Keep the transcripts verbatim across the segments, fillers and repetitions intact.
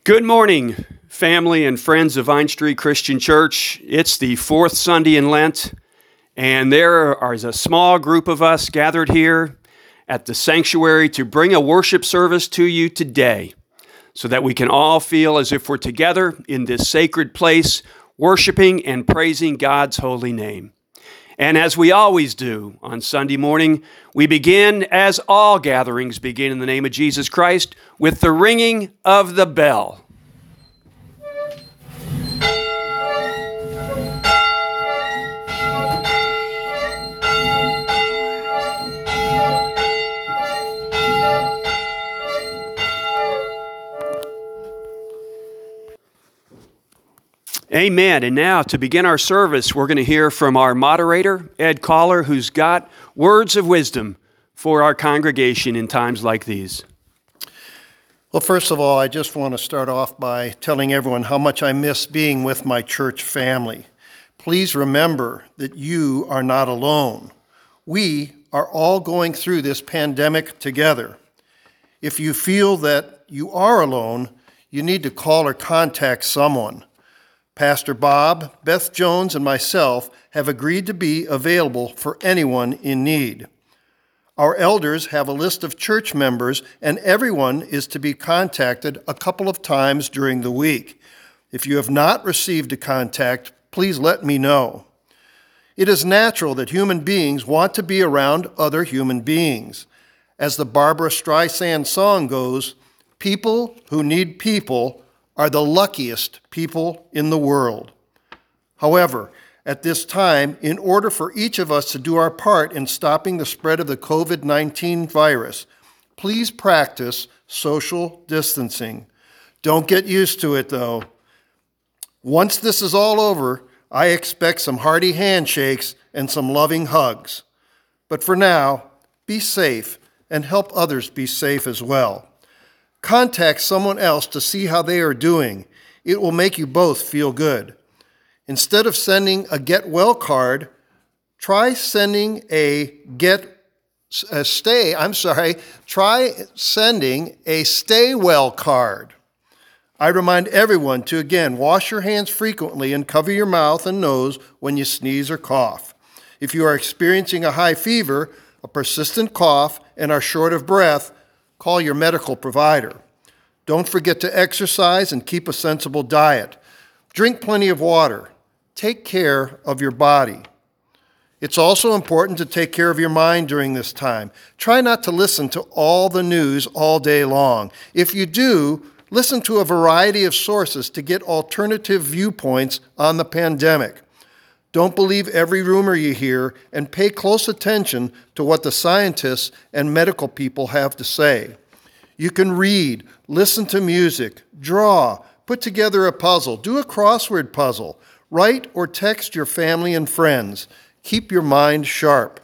Good morning, family and friends of Vine Street Christian Church. It's the fourth Sunday in Lent, and there is a small group of us gathered here at the sanctuary to bring a worship service to you today so that we can all feel as if we're together in this sacred place, worshiping and praising God's holy name. And as we always do on Sunday morning, we begin, as all gatherings begin in the name of Jesus Christ, with the ringing of the bell. Amen. And now, to begin our service, we're going to hear from our moderator, Ed Collar, who's got words of wisdom for our congregation in times like these. Well, first of all, I just want to start off by telling everyone how much I miss being with my church family. Please remember that you are not alone. We are all going through this pandemic together. If you feel that you are alone, you need to call or contact someone. Pastor Bob, Beth Jones, and myself have agreed to be available for anyone in need. Our elders have a list of church members, and everyone is to be contacted a couple of times during the week. If you have not received a contact, please let me know. It is natural that human beings want to be around other human beings. As the Barbra Streisand song goes, people who need people are the luckiest people in the world. However, at this time, in order for each of us to do our part in stopping the spread of the covid nineteen virus, please practice social distancing. Don't get used to it, though. Once this is all over, I expect some hearty handshakes and some loving hugs. But for now, be safe and help others be safe as well. Contact someone else to see how they are doing. It will make you both feel good. Instead of sending a get well card, try sending a get a stay, I'm sorry, try sending a stay well card. I remind everyone to again wash your hands frequently and cover your mouth and nose when you sneeze or cough. If you are experiencing a high fever, a persistent cough, and are short of breath, call your medical provider. Don't forget to exercise and keep a sensible diet. Drink plenty of water. Take care of your body. It's also important to take care of your mind during this time. Try not to listen to all the news all day long. If you do, listen to a variety of sources to get alternative viewpoints on the pandemic. Don't believe every rumor you hear, and pay close attention to what the scientists and medical people have to say. You can read, listen to music, draw, put together a puzzle, do a crossword puzzle, write or text your family and friends. Keep your mind sharp.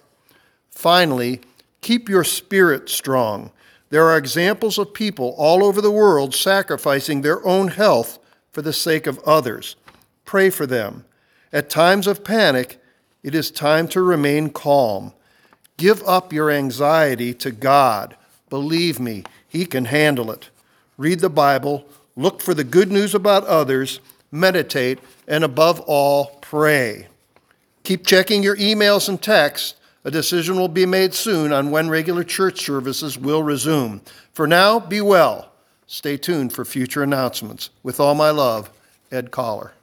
Finally, keep your spirit strong. There are examples of people all over the world sacrificing their own health for the sake of others. Pray for them. At times of panic, it is time to remain calm. Give up your anxiety to God. Believe me, He can handle it. Read the Bible, look for the good news about others, meditate, and above all, pray. Keep checking your emails and texts. A decision will be made soon on when regular church services will resume. For now, be well. Stay tuned for future announcements. With all my love, Ed Collar.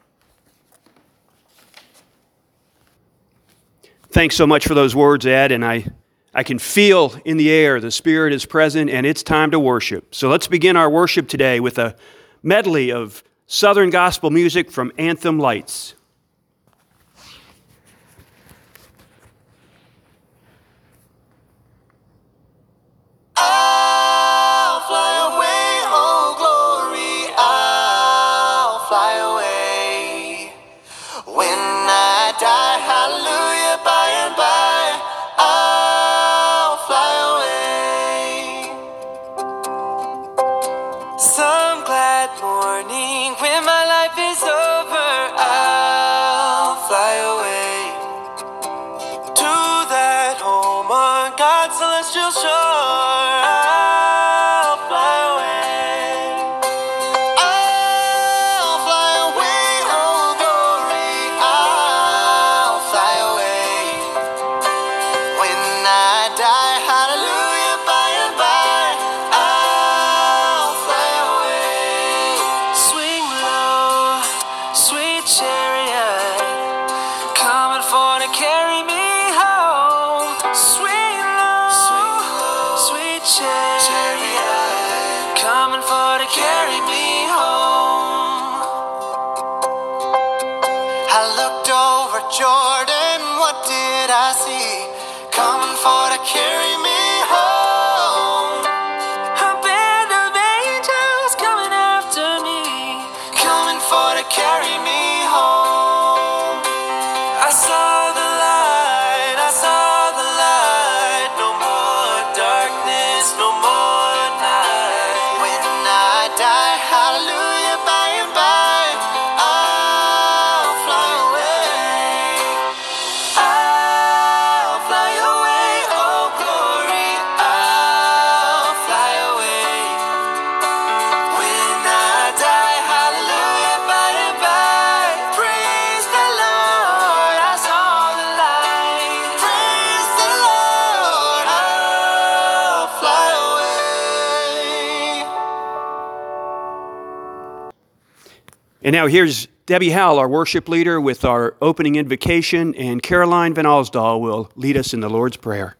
Thanks so much for those words, Ed, and I, I can feel in the air the Spirit is present, and it's time to worship. So let's begin our worship today with a medley of Southern gospel music from Anthem Lights. I'll fly away, oh glory, I'll fly away. When I die, hallelujah, by and by, I'll fly away. Some glad morning when my life is over, I'll fly away to that home on God's celestial shore. I'll fly away. coming for to carry me home. I looked over Jordan, what did I see? Coming for to carry me home. A band of angels coming after me, coming for to carry me home. I saw the light, I saw the light. No more darkness, no more night. When I die, hallelujah, by and by, I'll fly away. I'll fly away, oh glory, I'll fly away. When I die, hallelujah, by and by, praise the Lord, I saw the light. Praise the Lord, I'll fly away. And now here's Debbie Howell, our worship leader, with our opening invocation, and Caroline Van Alsdahl will lead us in the Lord's Prayer.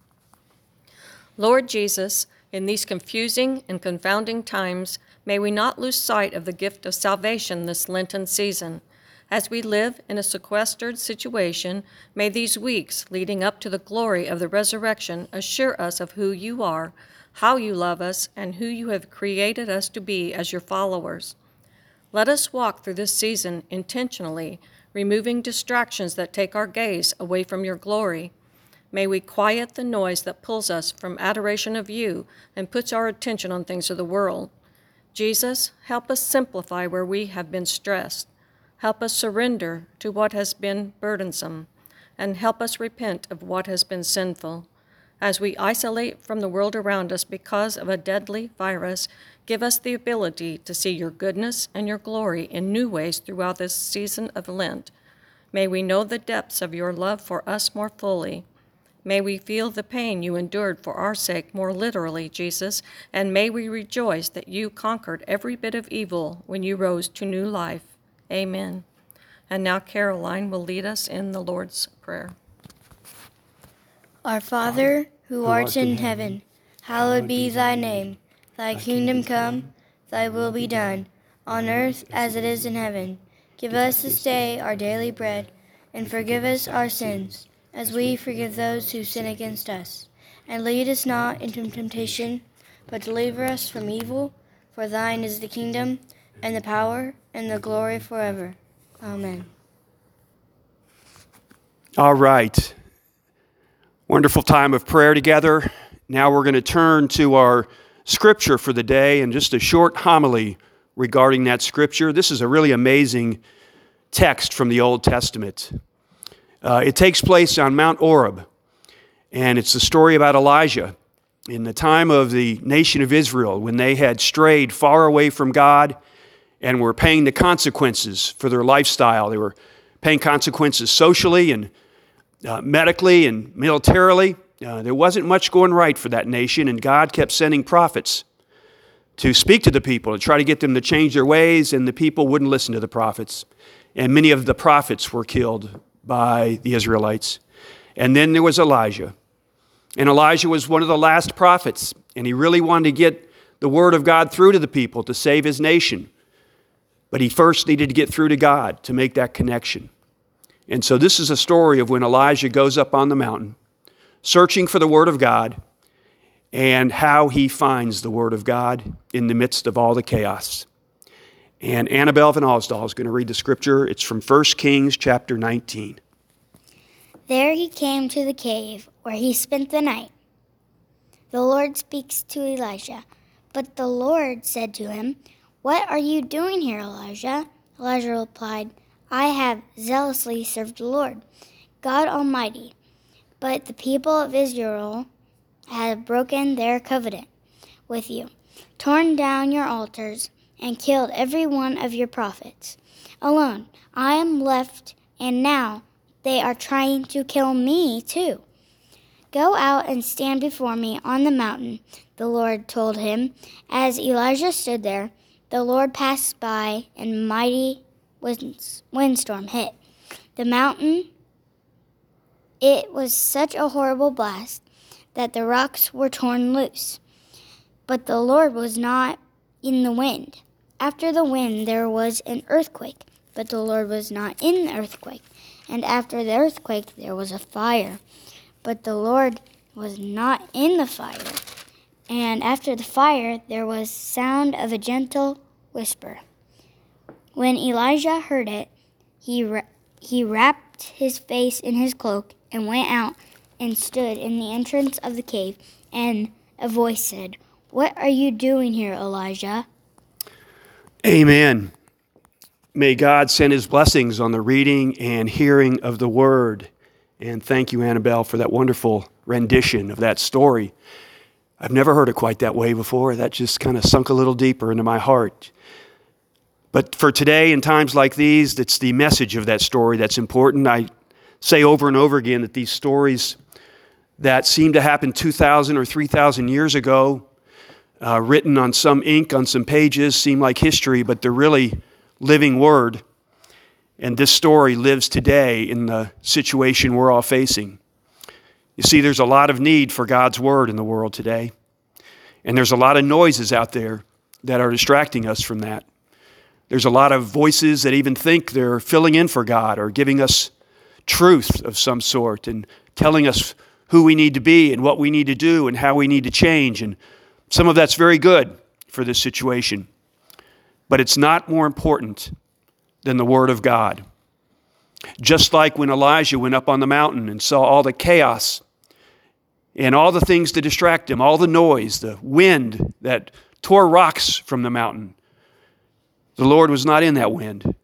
Lord Jesus, in these confusing and confounding times, may we not lose sight of the gift of salvation this Lenten season. As we live in a sequestered situation, may these weeks leading up to the glory of the resurrection assure us of who you are, how you love us, and who you have created us to be as your followers. Let us walk through this season intentionally, removing distractions that take our gaze away from your glory. May we quiet the noise that pulls us from adoration of you and puts our attention on things of the world. Jesus, help us simplify where we have been stressed. Help us surrender to what has been burdensome, and help us repent of what has been sinful. As we isolate from the world around us because of a deadly virus, give us the ability to see your goodness and your glory in new ways throughout this season of Lent. May we know the depths of your love for us more fully. May we feel the pain you endured for our sake more literally, Jesus, and may we rejoice that you conquered every bit of evil when you rose to new life. Amen. And now Caroline will lead us in the Lord's Prayer. Our Father, who art in heaven, hallowed be thy name. Thy kingdom come, thy will be done, on earth as it is in heaven. Give us this day our daily bread, and forgive us our sins, as we forgive those who sin against us. And lead us not into temptation, but deliver us from evil. For thine is the kingdom, and the power, and the glory forever. Amen. All right. Wonderful time of prayer together. Now we're going to turn to our scripture for the day and just a short homily regarding that scripture. This is a really amazing text from the Old Testament. Uh, it takes place on Mount Oreb, and it's the story about Elijah in the time of the nation of Israel when they had strayed far away from God and were paying the consequences for their lifestyle. They were paying consequences socially and uh, medically and militarily. Uh, there wasn't much going right for that nation, and God kept sending prophets to speak to the people, to try to get them to change their ways, and the people wouldn't listen to the prophets. And many of the prophets were killed by the Israelites. And then there was Elijah. And Elijah was one of the last prophets, and he really wanted to get the word of God through to the people to save his nation. But he first needed to get through to God to make that connection. And so this is a story of when Elijah goes up on the mountain, searching for the word of God, and how he finds the word of God in the midst of all the chaos. And Annabelle Van Alsdahl is going to read the scripture. It's from First Kings chapter nineteen. There he came to the cave where he spent the night. The Lord speaks to Elijah. But the Lord said to him, "What are you doing here, Elijah?" Elijah replied, "I have zealously served the Lord, God Almighty. But the people of Israel have broken their covenant with you, torn down your altars, and killed every one of your prophets. Alone I am left, and now they are trying to kill me too. Go out and stand before me on the mountain," the Lord told him. As Elijah stood there, the Lord passed by, and a mighty windstorm hit the mountain. It was such a horrible blast that the rocks were torn loose. But the Lord was not in the wind. After the wind there was an earthquake, but the Lord was not in the earthquake. And after the earthquake there was a fire, but the Lord was not in the fire. And after the fire there was sound of a gentle whisper. When Elijah heard it, he ra- he wrapped his face in his cloak and went out and stood in the entrance of the cave. And a voice said, "What are you doing here, Elijah?" Amen. May God send his blessings on the reading and hearing of the word. And thank you, Annabelle, for that wonderful rendition of that story. I've never heard it quite that way before. That just kind of sunk a little deeper into my heart. But for today, in times like these, it's the message of that story that's important. I say over and over again that these stories that seem to happen two thousand or three thousand years ago, uh, written on some ink, on some pages, seem like history, but they're really living word. And this story lives today in the situation we're all facing. You see, there's a lot of need for God's word in the world today. And there's a lot of noises out there that are distracting us from that. There's a lot of voices that even think they're filling in for God or giving us truth of some sort and telling us who we need to be and what we need to do and how we need to change. And some of that's very good for this situation. But it's not more important than the Word of God. Just like when Elijah went up on the mountain and saw all the chaos and all the things to distract him, all the noise, the wind that tore rocks from the mountain. The Lord was not in that wind.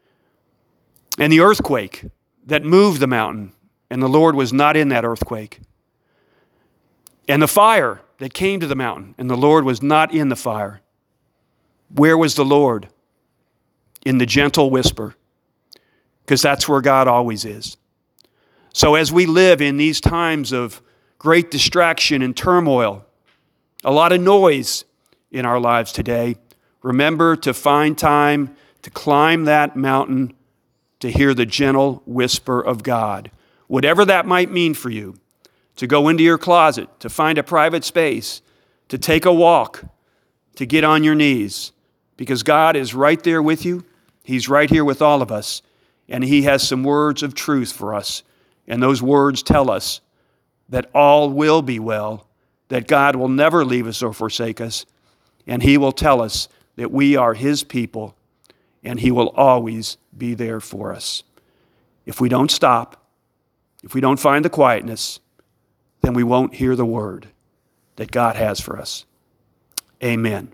And the earthquake that moved the mountain, and the Lord was not in that earthquake. And the fire that came to the mountain, and the Lord was not in the fire. Where was the Lord? In the gentle whisper, because that's where God always is. So as we live in these times of great distraction and turmoil, a lot of noise in our lives today, remember to find time to climb that mountain to hear the gentle whisper of God. Whatever that might mean for you, to go into your closet, to find a private space, to take a walk, to get on your knees, because God is right there with you. He's right here with all of us, and He has some words of truth for us. And those words tell us that all will be well, that God will never leave us or forsake us, and He will tell us that we are His people, and He will always be there for us. If we don't stop, if we don't find the quietness, then we won't hear the word that God has for us. Amen.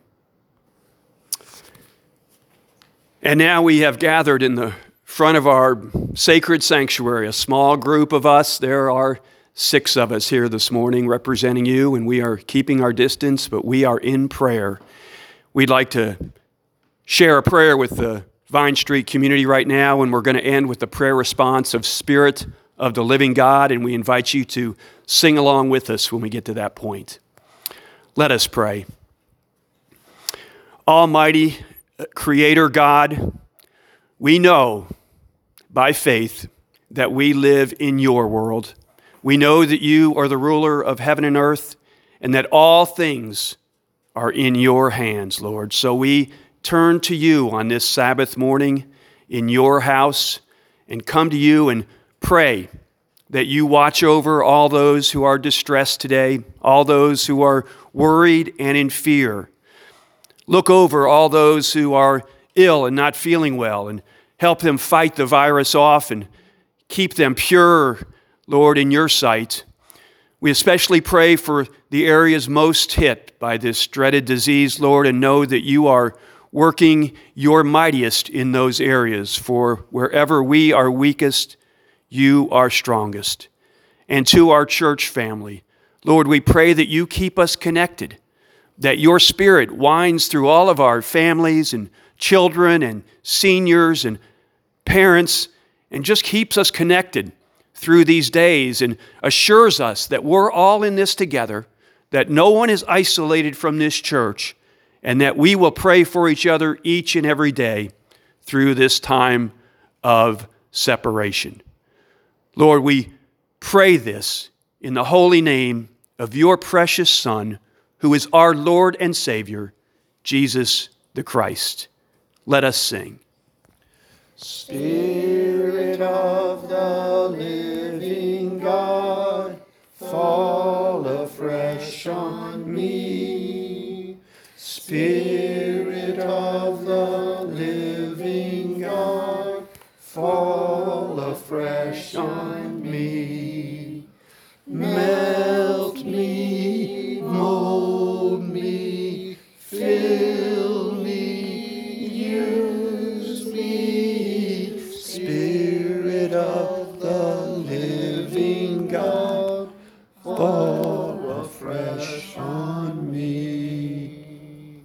And now we have gathered in the front of our sacred sanctuary, a small group of us. There are six of us here this morning representing you, and we are keeping our distance, but we are in prayer. We'd like to share a prayer with the Vine Street community right now, and we're going to end with the prayer response of Spirit of the Living God, and we invite you to sing along with us when we get to that point. Let us pray. Almighty Creator God, we know by faith that we live in your world. We know that you are the ruler of heaven and earth, and that all things are in your hands, Lord. So we turn to you on this Sabbath morning in your house and come to you and pray that you watch over all those who are distressed today, all those who are worried and in fear. Look over all those who are ill and not feeling well and help them fight the virus off and keep them pure, Lord, in your sight. We especially pray for the areas most hit by this dreaded disease, Lord, and know that you are working your mightiest in those areas. For wherever we are weakest, you are strongest. And to our church family, Lord, we pray that you keep us connected, that your Spirit winds through all of our families and children and seniors and parents and just keeps us connected through these days and assures us that we're all in this together, that no one is isolated from this church, and that we will pray for each other each and every day through this time of separation. Lord, we pray this in the holy name of your precious Son, who is our Lord and Savior, Jesus the Christ. Let us sing. Spirit of the living God, fall afresh on me. Spirit of the living God, fall afresh on me. Melt me, mold me, fill me, use me. Spirit of the living God, fall afresh on me.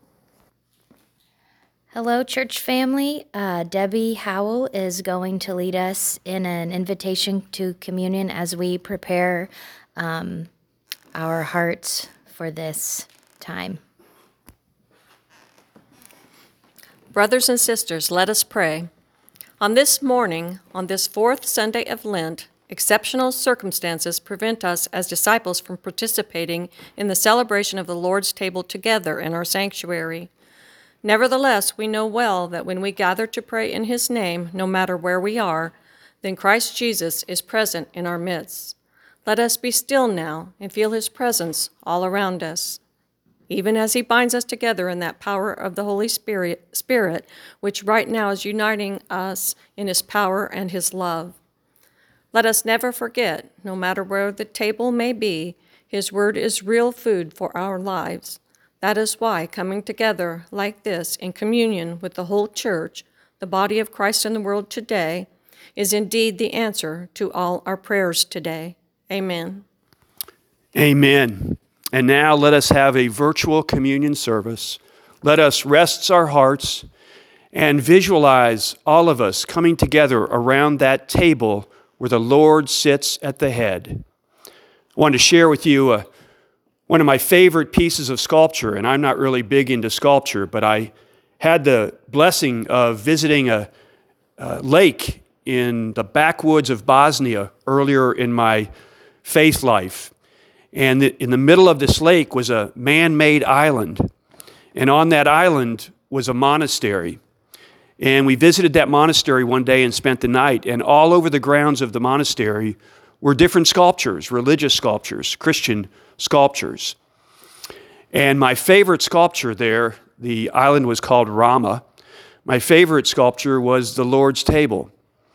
Hello, church family. Uh, Debbie Howell is going to lead us in an invitation to communion as we prepare um, our hearts for this time. Brothers and sisters, let us pray. On this morning, on this fourth Sunday of Lent, exceptional circumstances prevent us as disciples from participating in the celebration of the Lord's table together in our sanctuary. Nevertheless, we know well that when we gather to pray in his name, no matter where we are, then Christ Jesus is present in our midst. Let us be still now and feel his presence all around us, even as he binds us together in that power of the Holy Spirit, Spirit, which right now is uniting us in his power and his love. Let us never forget, no matter where the table may be, his word is real food for our lives. That is why coming together like this in communion with the whole church, the body of Christ in the world today, is indeed the answer to all our prayers today. Amen. Amen. And now let us have a virtual communion service. Let us rest our hearts and visualize all of us coming together around that table where the Lord sits at the head. I wanted to share with you a One of my favorite pieces of sculpture, and I'm not really big into sculpture, but I had the blessing of visiting a, a lake in the backwoods of Bosnia earlier in my faith life. And in the middle of this lake was a man-made island. And on that island was a monastery. And we visited that monastery one day and spent the night. And all over the grounds of the monastery were different sculptures, religious sculptures, Christian sculptures. And my favorite sculpture there, the island was called Rama. My favorite sculpture was the Lord's table.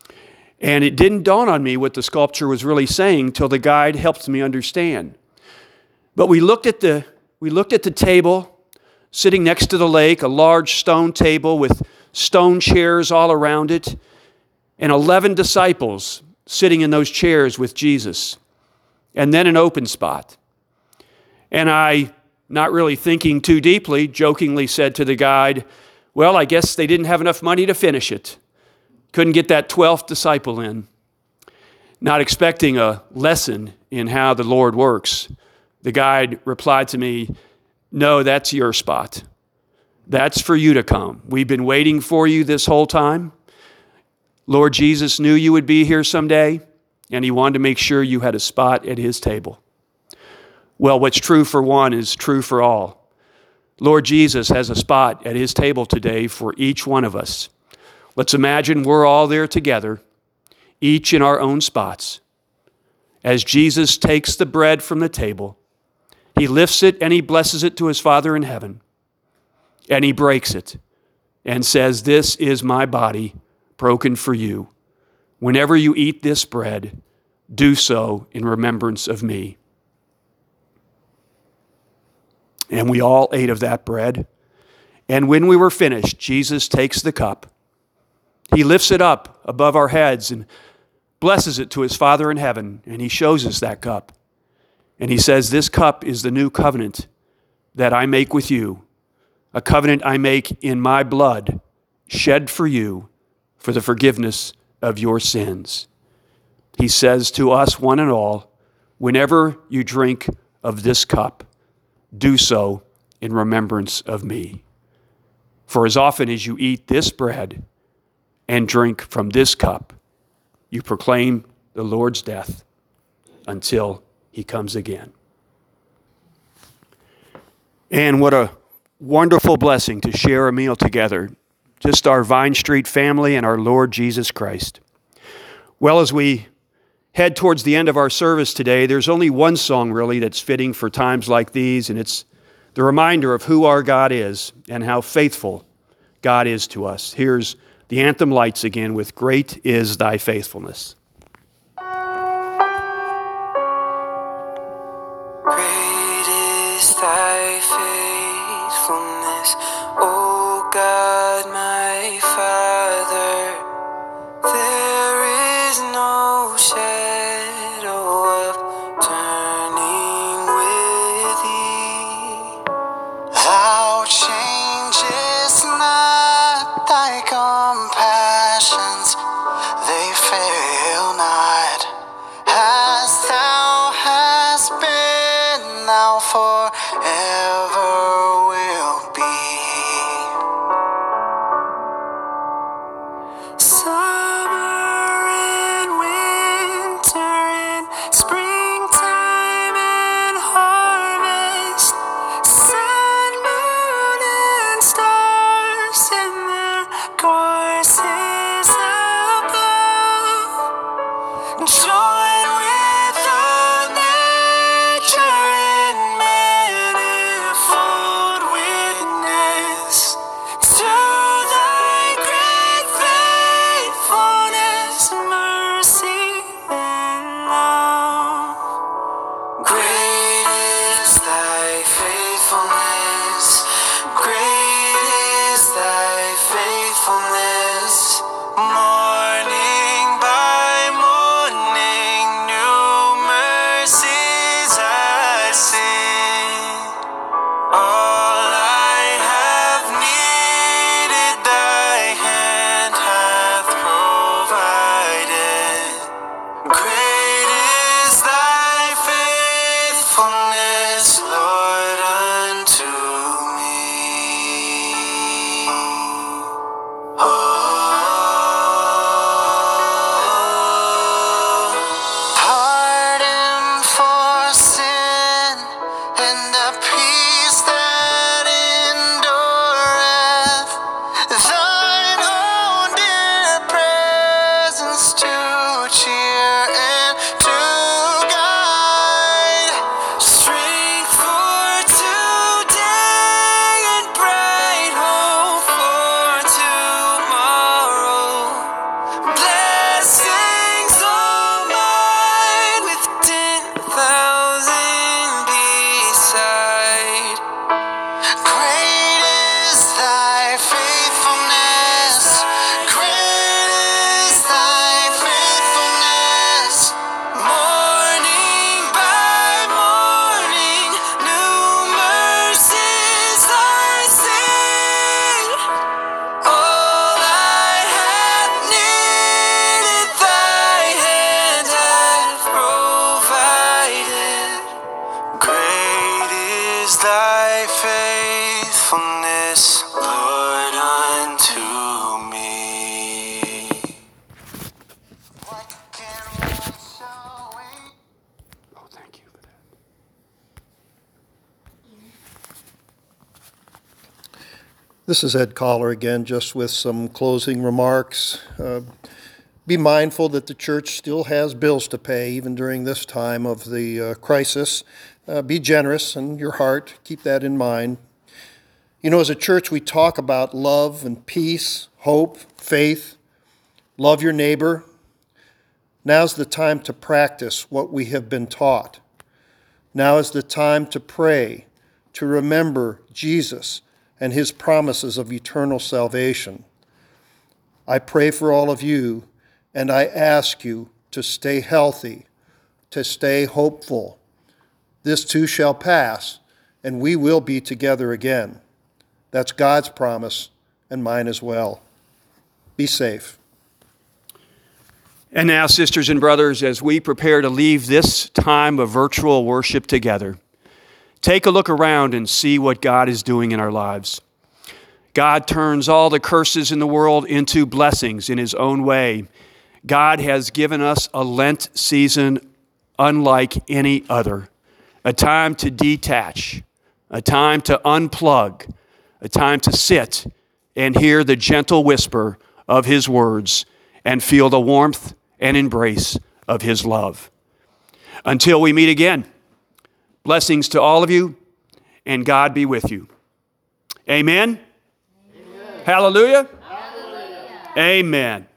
And it didn't dawn on me what the sculpture was really saying till the guide helped me understand. But we looked at the we looked at the table sitting next to the lake, a large stone table with stone chairs all around it, and eleven disciples sitting in those chairs with Jesus, and then an open spot. And I, not really thinking too deeply, jokingly said to the guide, well, I guess they didn't have enough money to finish it. Couldn't get that twelfth disciple in. Not expecting a lesson in how the Lord works, the guide replied to me, no, that's your spot. That's for you to come. We've been waiting for you this whole time. Lord Jesus knew you would be here someday, and he wanted to make sure you had a spot at his table. Well, what's true for one is true for all. Lord Jesus has a spot at his table today for each one of us. Let's imagine we're all there together, each in our own spots. As Jesus takes the bread from the table, he lifts it and he blesses it to his Father in heaven. And he breaks it and says, this is my body broken for you. Whenever you eat this bread, do so in remembrance of me. And we all ate of that bread. And when we were finished, Jesus takes the cup. He lifts it up above our heads and blesses it to his Father in heaven. And he shows us that cup. And he says, this cup is the new covenant that I make with you, a covenant I make in my blood, shed for you for the forgiveness of your sins. He says to us, one and all, whenever you drink of this cup, do so in remembrance of me. For as often as you eat this bread and drink from this cup, you proclaim the Lord's death until he comes again. And what a wonderful blessing to share a meal together, just our Vine Street family and our Lord Jesus Christ. Well, as we head towards the end of our service today, there's only one song really that's fitting for times like these, and it's the reminder of who our God is and how faithful God is to us. Here's the Anthem Lights again with Great Is Thy Faithfulness. Great is thy faithfulness, O God, my Father. There is no shadow of turning with thee. Thou changest not, thy compassions, they fail not. As thou hast been, thou forever wilt be. Summer and winter and springtime and harvest, sun, moon, and stars in their courses above, join with the nature in manifold witness to thy great faithfulness, mercy, and love. Great is thy faithfulness, great is thy faithfulness. Morning by morning, new mercies I see. All I have needed, thy hand hath provided. Great is thy faithfulness, Lord, unto me. Oh, pardon for sin and the peace that endureth, thine own dear presence to cheer and to guide, strength for today and bright hope for tomorrow. Blessings all mine with ten thousand beside. Great is thy faithfulness, great is thy faithfulness. Morning by morning, new mercies I see. All I have needed, thy hand hath provided. Great is thy faithfulness, Lord, unto me. What can wash away? Oh, thank you for that. This is Ed Collar again, just with some closing remarks. Uh, Be mindful that the church still has bills to pay, even during this time of the uh, crisis. Uh, be generous in your heart. Keep that in mind. You know, as a church, we talk about love and peace, hope, faith. Love your neighbor. Now's the time to practice what we have been taught. Now is the time to pray, to remember Jesus and his promises of eternal salvation. I pray for all of you, and I ask you to stay healthy, to stay hopeful. This too shall pass, and we will be together again. That's God's promise, and mine as well. Be safe. And now, sisters and brothers, as we prepare to leave this time of virtual worship together, take a look around and see what God is doing in our lives. God turns all the curses in the world into blessings in his own way. God has given us a Lent season unlike any other, a time to detach, a time to unplug, a time to sit and hear the gentle whisper of His words and feel the warmth and embrace of His love. Until we meet again, blessings to all of you, and God be with you. Amen? Amen. Hallelujah? Hallelujah. Amen.